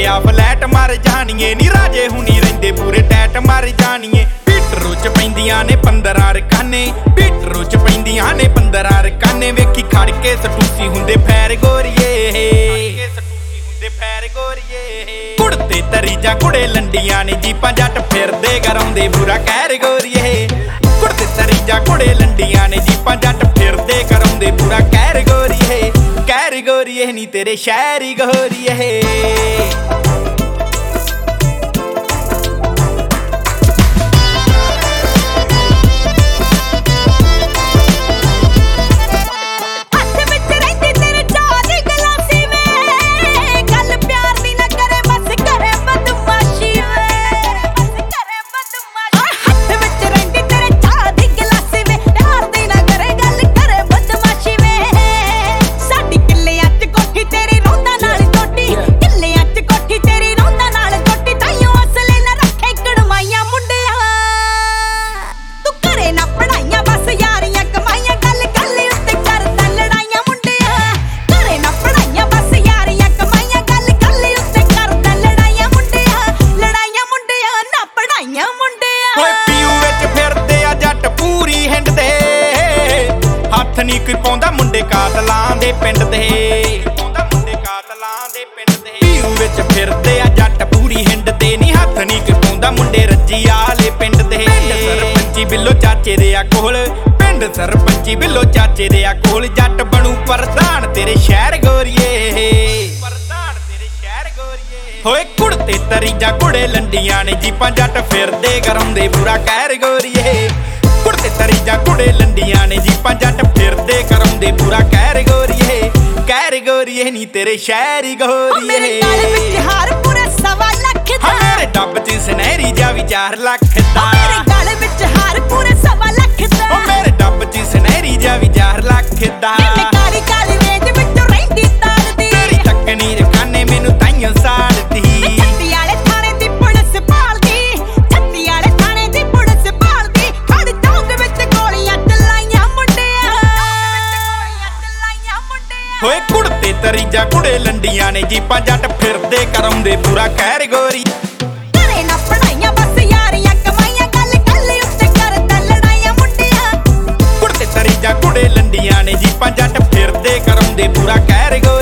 ਆ ਫਲੈਟ ਮਰ ਜਾਣੀਏ ਨੀ ਰਾਜੇ ਹੁਣੀ ਰਹਿੰਦੇ ਪੂਰੇ ਟੈਟ ਮਰ ਜਾਣੀਏ ਪੀਟਰੂ ਚ ਪੈਂਦੀਆਂ ਨੇ 15 ਰਕਾਨੇ ਪੀਟਰੂ ਚ ਪੈਂਦੀਆਂ ਨੇ 15 ਰਕਾਨੇ ਵੇਖੀ ਖੜ ਕੇ ਸਟੂਸੀ ਹੁੰਦੇ ਫੈਰ ਗੋਰੀਏ ਕੁੜਤੇ ਤਰੀ ਜਾਂ ਕੁੜੇ ਲੰਡੀਆਂ ਨੇ ਜੀਪਾਂ ਜੱਟ ਫਿਰਦੇ ਗਰਾਉਂਦੇ ਬੁਰਾ ਕਹਿਰ ਗੋਰੀਏ ਕੁੜਤੇ ਤਰੀ ਜਾਂ ਕੁੜੇ ਲੰਡੀਆਂ ਨੇ ਜੀਪਾਂ ਜੱਟ ਫਿਰਦੇ ਕਰਾਉਂਦੇ ਬੁਰਾ ਕਹਿਰ ਗੋਰੀਏ ਨੀ ਤੇਰੇ ਸ਼ਹਿਰੀ ਗੋਰੀਏ ਨੀ ਕੋਈ ਪਾਉਂਦਾ ਮੁੰਡੇ ਕਾਤਲਾਂ ਦੇ ਪਿੰਡ ਦੇ ਪੀਊ ਵਿੱਚ ਫਿਰਦੇ ਆ ਜੱਟ ਪੂਰੀ ਹਿੰਡ ਦੇ ਨੀ ਹੱਥ ਨੀ ਕੋਈ ਪਾਉਂਦਾ ਮੁੰਡੇ ਰੱਜੀ ਆਲੇ ਪਿੰਡ ਦੇ ਸਰਪੰਚੀ ਬਿੱਲੋ ਚਾਚੇ ਦੇ ਆ ਕੋਲ ਪਿੰਡ ਸਰਪੰਚੀ ਬਿੱਲੋ ਚਾਚੇ ਦੇ ਆ ਕੋਲ ਜੱਟ ਬਣੂ ਪ੍ਰਧਾਨ ਤੇਰੇ ਸ਼ਹਿਰ ਗੋਰੀਏ ਹੋਏ ਕੁੜਤੇ ਤਰੀ ਜਾਂ ਕੁੜੇ ਲੰਡੀਆਂ ਨੇ ਜੀਪਾਂ ਜੱਟ ਫਿਰਦੇ ਕਰਾਉਂਦੇ ਬੁਰਾ ਕਹਿਰ ਗੋਰੀਏ ਕੁੜਤੇ ਤਰੀ ਜਾਂ ਕੁੜੇ ਲੰਡੀਆਂ ਨੇ ਜੀਪਾਂ ਜੱਟ ਫਿਰਦੇ ਕਰਾਉਂਦੇ ਬੁਰਾ ਕਹਿਰ ਗੋਰੀਏ ਨੀ ਤੇਰੇ ਸ਼ਹਿਰੀ ਗੋਰੀਏ ਮੇਰੇ ਗਲ ਵਿੱਚ ਹਾਰ ਪੂਰੇ 1.25 ਲੱਖ ਦਾ ਮੇਰੇ ਡੱਬ ਚ ਸੁਨਹਿਰੀ ਜਾ ਵੀ 4 ਲੱਖ ਦਾ ਮੇਰੇ ਗਲ ਵਿੱਚ ਹਾਰ ਪੂਰੇ 1.25 ਲੱਖ ਦਾ ਮੇਰੇ ਡੱਬ ਚ ਸੁਨਹਿਰੀ ਜਾ ਵੀ 4 ਲੱਖ ਦਾ ਮੈਂ ਕਾਲੀ ਕਾਲੀ ਰੇਂਜ ਵਿੱਚੋਂ ਰਹਿੰਦੀ ਤਾਰਦੀ ਤੇਰੀ ਚੱਕਣੀ ਰਕਾਨੇ ਮੈਨੂੰ ਤਾਈਆਂ ਸਾੜਦੀ ਛੱਤੀ ਵਾਲੇ ਥਾਣੇ ਦੀ ਪੁਲਿਸ ਭਾਲਦੀ ਛੱਤੀ ਵਾਲੇ ਥਾਣੇ ਦੀ ਪੁਲਿਸ ਭਾਲਦੀ ਖੜ ਚੌਂਕ ਵਿੱਚ ਗੋਲੀਆਂ ਚਲਾਈਆਂ ਮੁੰਡਿਆਂ ਹੋਏ ਕੁੜਤੇ ਤਰੀ ਜਾਂ ਕੁੜੇ ਲੰਡੀਆਂ ਨੇ ਜੀਪਾਂ ਜੱਟ ਫਿਰਦੇ ਕਰਾਉਂਦੇ ਬੁਰਾ ਕਹਿਰ ਗੋਰੀ ਘਰੇ ਨਾ ਪੜਾਈਆਂ ਬਸ ਯਾਰੀਆਂ ਕਮਾਈਆਂ ਗੱਲ ਉੱਤੇ ਕਰਦਾ ਲੜਾਈਆਂ ਮੁੰਡਿਆਂ ਕੁੜਤੇ ਤਰੀ ਜਾਂ ਕੁੜੇ ਲੰਡੀਆਂ ਨੇ ਜੀਪਾਂ ਜੱਟ ਫਿਰਦੇ ਕਰਾਉਂਦੇ ਬੁਰਾ ਕਹਿਰ ਗੋਰੀ